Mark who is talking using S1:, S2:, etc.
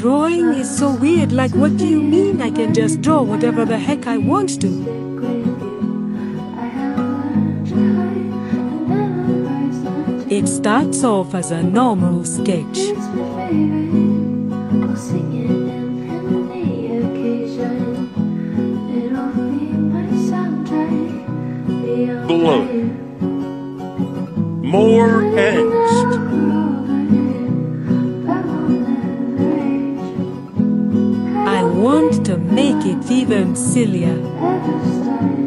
S1: Drawing is so weird, like what do you mean I can just draw whatever the heck I want to? It starts off as a normal sketch.
S2: Blue. More angst.
S1: I want to make it even sillier.